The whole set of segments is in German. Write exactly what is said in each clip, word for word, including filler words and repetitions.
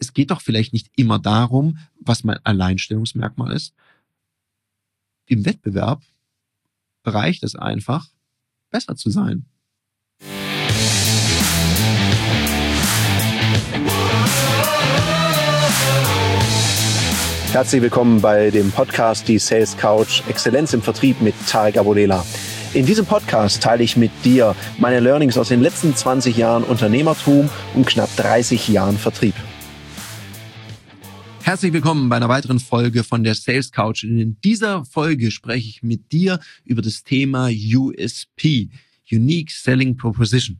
es geht doch vielleicht nicht immer darum, was mein Alleinstellungsmerkmal ist. Im Wettbewerb reicht es einfach, besser zu sein. Herzlich willkommen bei dem Podcast Die Sales Couch Exzellenz im Vertrieb mit Tarek Abodela. In diesem Podcast teile ich mit dir meine Learnings aus den letzten zwanzig Jahren Unternehmertum und knapp dreißig Jahren Vertrieb. Herzlich willkommen bei einer weiteren Folge von der Sales Couch. In dieser Folge spreche ich mit dir über das Thema U S P, Unique Selling Proposition.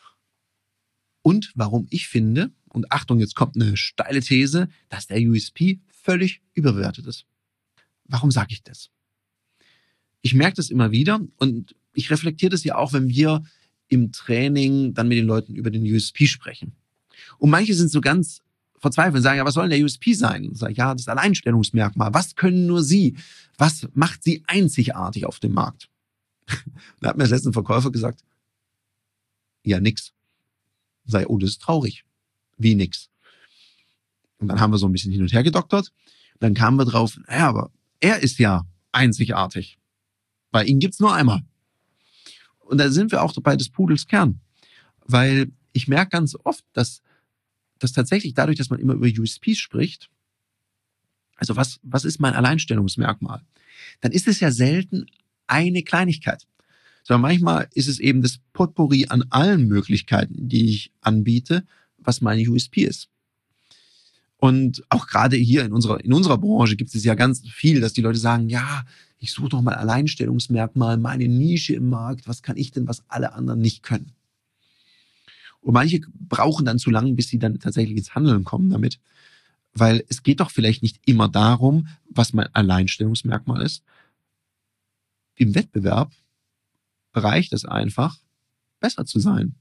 Und warum ich finde, und Achtung, jetzt kommt eine steile These, dass der U S P völlig überbewertet ist. Warum sage ich das? Ich merke das immer wieder und ich reflektiere das ja auch, wenn wir im Training dann mit den Leuten über den U S P sprechen. Und manche sind so ganz verzweifelt und sagen, ja, was soll denn der U S P sein? Und sage ich, ja, das Alleinstellungsmerkmal. Was können nur Sie? Was macht Sie einzigartig auf dem Markt? Da hat mir das letzte Verkäufer gesagt, ja, nix. Sei, oh, das ist traurig. Wie nix? Und dann haben wir so ein bisschen hin und her gedoktert. Dann kamen wir drauf, naja, aber er ist ja einzigartig. Bei ihm gibt's nur einmal. Und da sind wir auch bei des Pudels Kern. Weil ich merke ganz oft, dass, dass tatsächlich dadurch, dass man immer über U S Ps spricht, also was, was ist mein Alleinstellungsmerkmal? Dann ist es ja selten eine Kleinigkeit. Sondern manchmal ist es eben das Potpourri an allen Möglichkeiten, die ich anbiete, was meine U S P ist. Und auch gerade hier in unserer, in unserer Branche gibt es ja ganz viel, dass die Leute sagen, ja, ich suche doch mal Alleinstellungsmerkmal, meine Nische im Markt, was kann ich denn, was alle anderen nicht können? Und manche brauchen dann zu lange, bis sie dann tatsächlich ins Handeln kommen damit, weil es geht doch vielleicht nicht immer darum, was mein Alleinstellungsmerkmal ist. Im Wettbewerb reicht es einfach, besser zu sein.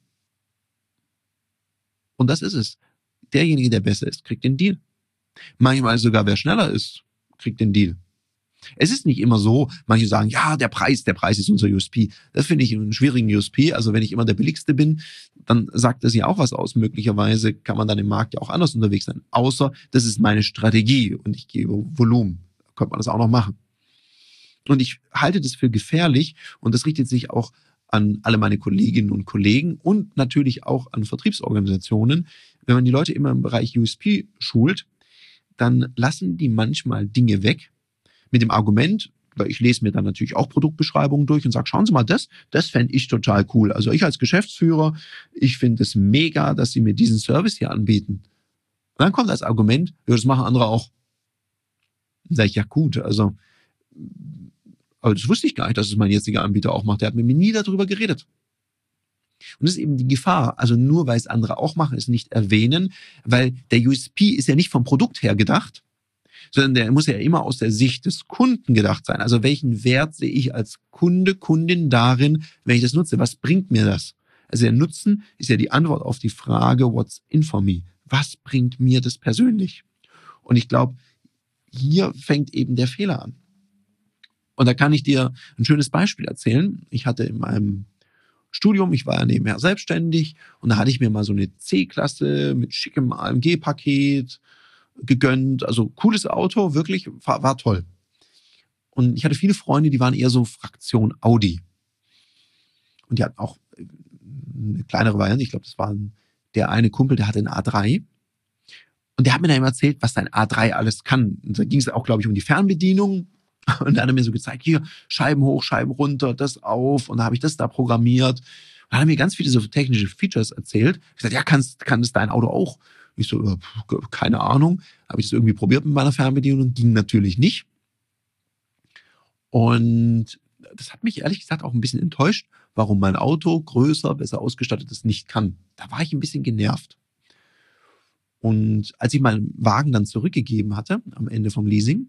Und das ist es. Derjenige, der besser ist, kriegt den Deal. Manchmal sogar, wer schneller ist, kriegt den Deal. Es ist nicht immer so, manche sagen, ja, der Preis, der Preis ist unser U S P. Das finde ich einen schwierigen U S P. Also wenn ich immer der Billigste bin, dann sagt das ja auch was aus. Möglicherweise kann man dann im Markt ja auch anders unterwegs sein. Außer, das ist meine Strategie und ich gebe Volumen. Da könnte man das auch noch machen. Und ich halte das für gefährlich und das richtet sich auch an alle meine Kolleginnen und Kollegen und natürlich auch an Vertriebsorganisationen. Wenn man die Leute immer im Bereich U S P schult, dann lassen die manchmal Dinge weg mit dem Argument, weil ich lese mir dann natürlich auch Produktbeschreibungen durch und sage, schauen Sie mal, das, das fände ich total cool. Also ich als Geschäftsführer, ich finde es mega, dass Sie mir diesen Service hier anbieten. Und dann kommt als Argument, ja, das machen andere auch. Dann sage ich, ja gut, also aber das wusste ich gar nicht, dass es mein jetziger Anbieter auch macht. Der hat mit mir nie darüber geredet. Und das ist eben die Gefahr. Also nur weil es andere auch machen, es nicht erwähnen, weil der U S P ist ja nicht vom Produkt her gedacht, sondern der muss ja immer aus der Sicht des Kunden gedacht sein. Also welchen Wert sehe ich als Kunde, Kundin darin, wenn ich das nutze? Was bringt mir das? Also der Nutzen ist ja die Antwort auf die Frage, what's in for me? Was bringt mir das persönlich? Und ich glaube, hier fängt eben der Fehler an. Und da kann ich dir ein schönes Beispiel erzählen. Ich hatte in meinem Studium, ich war ja nebenher selbstständig und da hatte ich mir mal so eine C-Klasse mit schickem A M G-Paket gegönnt. Also cooles Auto, wirklich, war, war toll. Und ich hatte viele Freunde, die waren eher so Fraktion Audi. Und die hatten auch eine kleinere Variante. Ich glaube, das war der eine Kumpel, der hatte einen A drei. Und der hat mir dann immer erzählt, was sein A drei alles kann. Und da ging es auch, glaube ich, um die Fernbedienung. Und da hat er mir so gezeigt, hier, Scheiben hoch, Scheiben runter, das auf. Und da habe ich das da programmiert. Und dann hat er mir ganz viele so technische Features erzählt. Ich gesagt, ja, kannst, kann das dein Auto auch? Ich so, keine Ahnung. Habe ich das irgendwie probiert mit meiner Fernbedienung? Ging natürlich nicht. Und das hat mich ehrlich gesagt auch ein bisschen enttäuscht, warum mein Auto größer, besser ausgestattet ist, nicht kann. Da war ich ein bisschen genervt. Und als ich meinen Wagen dann zurückgegeben hatte, am Ende vom Leasing,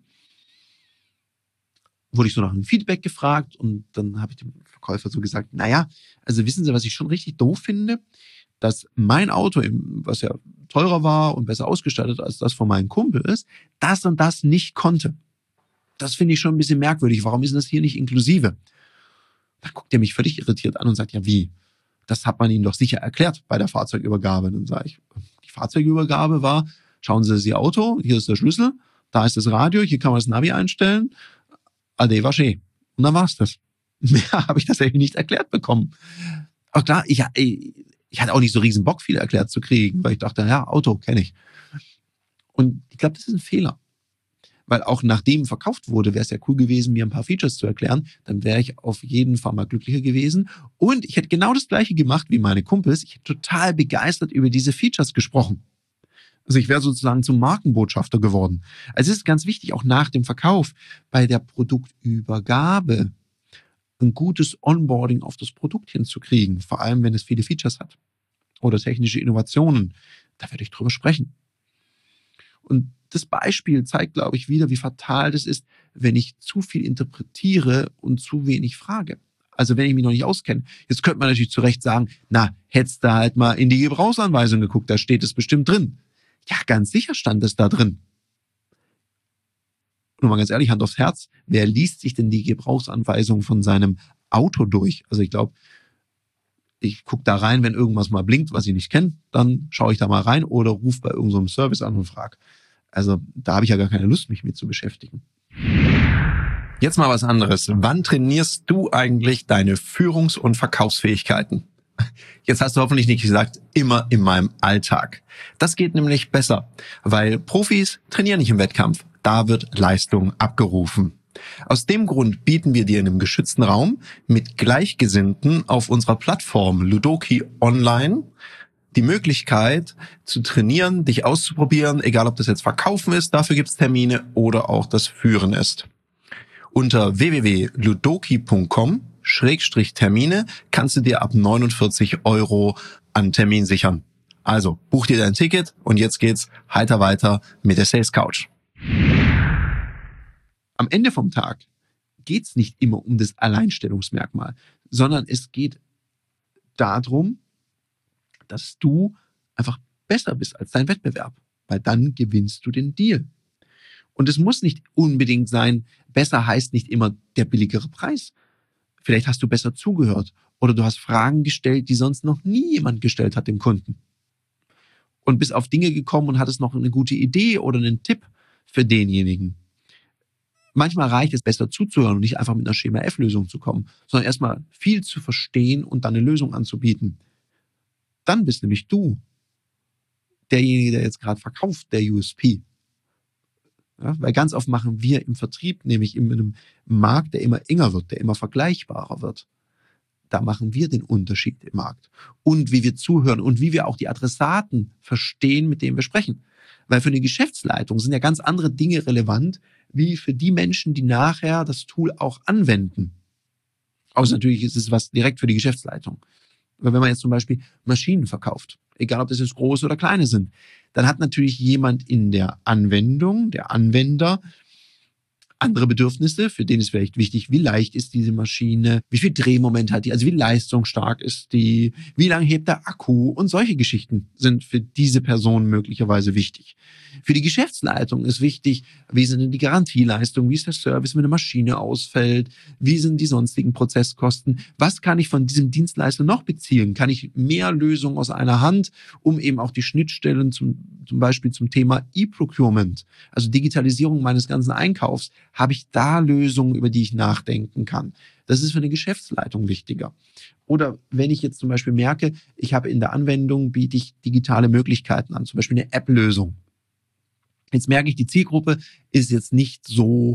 wurde ich so nach einem Feedback gefragt und dann habe ich dem Verkäufer so gesagt, naja, also wissen Sie, was ich schon richtig doof finde? Dass mein Auto, was ja teurer war und besser ausgestattet als das von meinem Kumpel ist, das und das nicht konnte. Das finde ich schon ein bisschen merkwürdig. Warum ist das hier nicht inklusive? Da guckt er mich völlig irritiert an und sagt, ja wie? Das hat man Ihnen doch sicher erklärt bei der Fahrzeugübergabe. Dann sage ich, die Fahrzeugübergabe war Schauen Sie das Ihr Auto, hier ist der Schlüssel, da ist das Radio, hier kann man das Navi einstellen. Ade war schön. Und dann war's das. Mehr habe ich tatsächlich nicht erklärt bekommen. Auch klar, ich, ich hatte auch nicht so riesen Bock, viel erklärt zu kriegen, weil ich dachte, ja, Auto kenne ich. Und ich glaube, das ist ein Fehler. Weil auch nachdem verkauft wurde, wäre es ja cool gewesen, mir ein paar Features zu erklären. Dann wäre ich auf jeden Fall mal glücklicher gewesen. Und ich hätte genau das Gleiche gemacht wie meine Kumpels. Ich hätte total begeistert über diese Features gesprochen. Also ich wäre sozusagen zum Markenbotschafter geworden. Also es ist ganz wichtig, auch nach dem Verkauf, bei der Produktübergabe ein gutes Onboarding auf das Produkt hinzukriegen. Vor allem, wenn es viele Features hat. Oder technische Innovationen. Da werde ich drüber sprechen. Und das Beispiel zeigt, glaube ich, wieder, wie fatal das ist, wenn ich zu viel interpretiere und zu wenig frage. Also wenn ich mich noch nicht auskenne. Jetzt könnte man natürlich zu Recht sagen, na, hättest du halt mal in die Gebrauchsanweisung geguckt, da steht es bestimmt drin. Ja, ganz sicher stand es da drin. Nur mal ganz ehrlich, Hand aufs Herz, wer liest sich denn die Gebrauchsanweisung von seinem Auto durch? Also ich glaube, ich gucke da rein, wenn irgendwas mal blinkt, was ich nicht kenne, dann schaue ich da mal rein oder rufe bei irgendeinem Service an und frage. Also da habe ich ja gar keine Lust, mich mit zu beschäftigen. Jetzt mal was anderes. Wann trainierst du eigentlich deine Führungs- und Verkaufsfähigkeiten? Jetzt hast du hoffentlich nicht gesagt, immer in meinem Alltag. Das geht nämlich besser, weil Profis trainieren nicht im Wettkampf. Da wird Leistung abgerufen. Aus dem Grund bieten wir dir in einem geschützten Raum mit Gleichgesinnten auf unserer Plattform Ludoki Online die Möglichkeit zu trainieren, dich auszuprobieren, egal ob das jetzt Verkaufen ist, dafür gibt's Termine, oder auch das Führen ist. Unter w w w punkt ludoki punkt com Schrägstrich Termine kannst du dir ab neunundvierzig Euro an Termin sichern. Also buch dir dein Ticket und jetzt geht's heiter weiter mit der Sales Couch. Am Ende vom Tag geht's nicht immer um das Alleinstellungsmerkmal, sondern es geht darum, dass du einfach besser bist als dein Wettbewerb, weil dann gewinnst du den Deal. Und es muss nicht unbedingt sein, besser heißt nicht immer der billigere Preis. Vielleicht hast du besser zugehört oder du hast Fragen gestellt, die sonst noch nie jemand gestellt hat dem Kunden. Und bist auf Dinge gekommen und hattest noch eine gute Idee oder einen Tipp für denjenigen. Manchmal reicht es, besser zuzuhören und nicht einfach mit einer Schema-F-Lösung zu kommen, sondern erstmal viel zu verstehen und dann eine Lösung anzubieten. Dann bist nämlich du derjenige, der jetzt gerade verkauft, der U S P. Ja, weil ganz oft machen wir im Vertrieb, nämlich in einem Markt, der immer enger wird, der immer vergleichbarer wird. Da machen wir den Unterschied im Markt. Und wie wir zuhören und wie wir auch die Adressaten verstehen, mit denen wir sprechen. Weil für eine Geschäftsleitung sind ja ganz andere Dinge relevant, wie für die Menschen, die nachher das Tool auch anwenden. Außer natürlich ist es was direkt für die Geschäftsleitung. Weil wenn man jetzt zum Beispiel Maschinen verkauft, egal ob das jetzt große oder kleine sind, dann hat natürlich jemand in der Anwendung, der Anwender, andere Bedürfnisse, für den ist vielleicht wichtig, wie leicht ist diese Maschine, wie viel Drehmoment hat die, also wie leistungsstark ist die, wie lange hebt der Akku, und solche Geschichten sind für diese Person möglicherweise wichtig. Für die Geschäftsleitung ist wichtig, wie sind denn die Garantieleistungen, wie ist der Service, wenn eine Maschine ausfällt, wie sind die sonstigen Prozesskosten, was kann ich von diesem Dienstleister noch beziehen, kann ich mehr Lösungen aus einer Hand, um eben auch die Schnittstellen zum, zum Beispiel zum Thema E-Procurement, also Digitalisierung meines ganzen Einkaufs, habe ich da Lösungen, über die ich nachdenken kann. Das ist für eine Geschäftsleitung wichtiger. Oder wenn ich jetzt zum Beispiel merke, ich habe in der Anwendung, biete ich digitale Möglichkeiten an, zum Beispiel eine App-Lösung. Jetzt merke ich, die Zielgruppe ist jetzt nicht so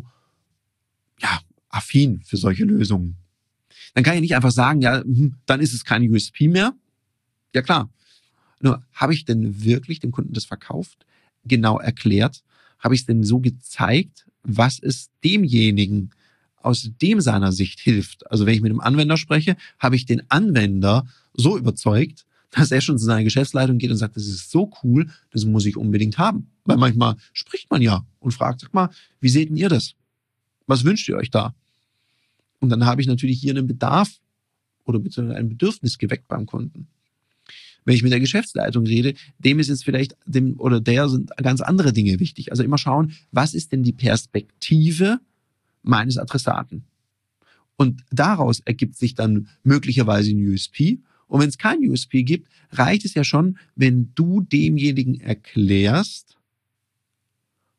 ja, affin für solche Lösungen. Dann kann ich nicht einfach sagen, ja, dann ist es kein U S P mehr. Ja klar. Nur, habe ich denn wirklich dem Kunden das verkauft, genau erklärt? Habe ich es denn so gezeigt, was es demjenigen aus dem seiner Sicht hilft? Also wenn ich mit einem Anwender spreche, habe ich den Anwender so überzeugt, dass er schon zu seiner Geschäftsleitung geht und sagt, das ist so cool, das muss ich unbedingt haben. Weil manchmal spricht man ja und fragt, sag mal, wie seht denn ihr das? Was wünscht ihr euch da? Und dann habe ich natürlich hier einen Bedarf oder beziehungsweise ein Bedürfnis geweckt beim Kunden. Wenn ich mit der Geschäftsleitung rede, dem ist jetzt vielleicht, dem oder der sind ganz andere Dinge wichtig. Also immer schauen, was ist denn die Perspektive meines Adressaten? Und daraus ergibt sich dann möglicherweise ein U S P. Und wenn es kein U S P gibt, reicht es ja schon, wenn du demjenigen erklärst,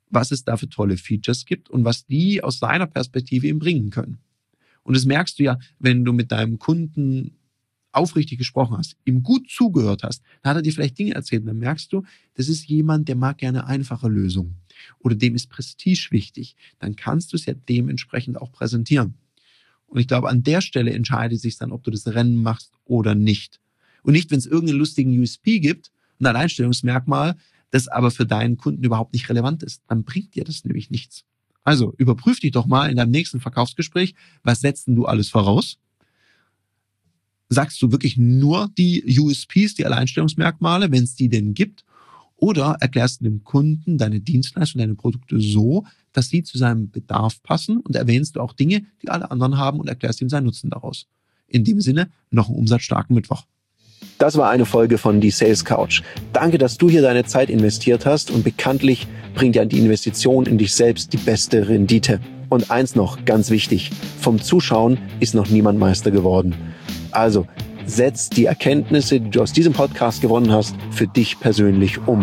was es da für tolle Features gibt und was die aus seiner Perspektive ihm bringen können. Und das merkst du ja, wenn du mit deinem Kunden aufrichtig gesprochen hast, ihm gut zugehört hast, dann hat er dir vielleicht Dinge erzählt und dann merkst du, das ist jemand, der mag gerne einfache Lösungen oder dem ist Prestige wichtig. Dann kannst du es ja dementsprechend auch präsentieren. Und ich glaube, an der Stelle entscheidet sich dann, ob du das Rennen machst oder nicht. Und nicht, wenn es irgendeinen lustigen U S P gibt, ein Alleinstellungsmerkmal, das aber für deinen Kunden überhaupt nicht relevant ist. Dann bringt dir das nämlich nichts. Also überprüf dich doch mal in deinem nächsten Verkaufsgespräch, was setzt denn du alles voraus? Sagst du wirklich nur die U S Ps, die Alleinstellungsmerkmale, wenn es die denn gibt? Oder erklärst du dem Kunden deine Dienstleistung, deine Produkte so, dass sie zu seinem Bedarf passen und erwähnst du auch Dinge, die alle anderen haben und erklärst ihm seinen Nutzen daraus. In dem Sinne, noch einen umsatzstarken Mittwoch. Das war eine Folge von Die Sales Couch. Danke, dass du hier deine Zeit investiert hast und bekanntlich bringt ja die Investition in dich selbst die beste Rendite. Und eins noch, ganz wichtig, vom Zuschauen ist noch niemand Meister geworden. Also, setz die Erkenntnisse, die du aus diesem Podcast gewonnen hast, für dich persönlich um.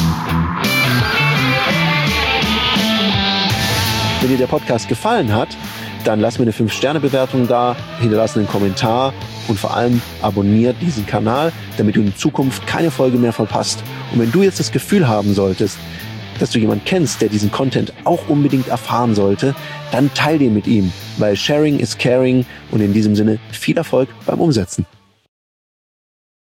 Wenn dir der Podcast gefallen hat, dann lass mir eine fünf Sterne Bewertung da, hinterlass einen Kommentar und vor allem abonniert diesen Kanal, damit du in Zukunft keine Folge mehr verpasst. Und wenn du jetzt das Gefühl haben solltest, dass du jemanden kennst, der diesen Content auch unbedingt erfahren sollte, dann teil den mit ihm, weil Sharing is Caring und in diesem Sinne viel Erfolg beim Umsetzen.